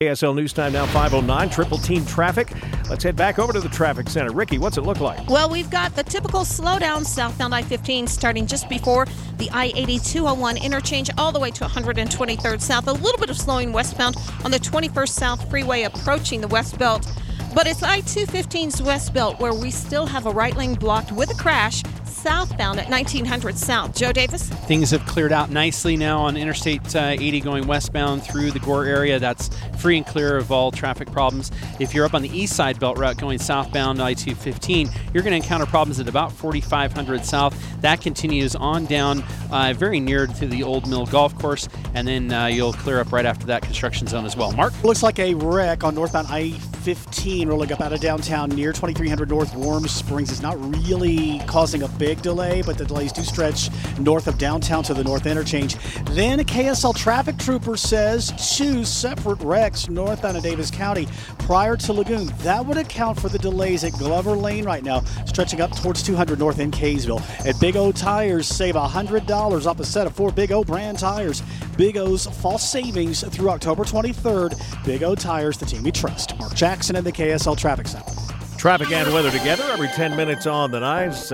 KSL News Time now 5:09, triple team traffic. Let's head back over to the traffic center. Ricky, what's it look like? Well, we've got the typical slowdown southbound I-15 starting just before the I-80-201 interchange all the way to 123rd South. A little bit of slowing westbound on the 21st South Freeway approaching the West Belt. But it's I-215's West Belt where we still have a right lane blocked with a crash southbound at 1900 South. Joe Davis? Things have cleared out nicely now on Interstate 80 going westbound through the Gore area. That's free and clear of all traffic problems. If you're up on the east side belt route going southbound I-215, you're going to encounter problems at about 4500 South. That continues on down very near to the Old Mill Golf Course, and then you'll clear up right after that construction zone as well. Mark? Looks like a wreck on northbound I-15 rolling up out of downtown near 2300 North Warm Springs. It's not really causing a big delay, but the delays do stretch north of downtown to the north interchange. Then a KSL traffic trooper says 2 separate wrecks northbound of Davis County prior to Lagoon. That would account for the delays at Glover Lane right now, stretching up towards 200 North in Kaysville. At Big O Tires, save $100 off a set of 4 Big O brand tires. Big O's fall savings through October 23rd. Big O Tires, the team we trust. Mark Jackson in the KSL Traffic Center. Traffic and weather together every 10 minutes on the 9s.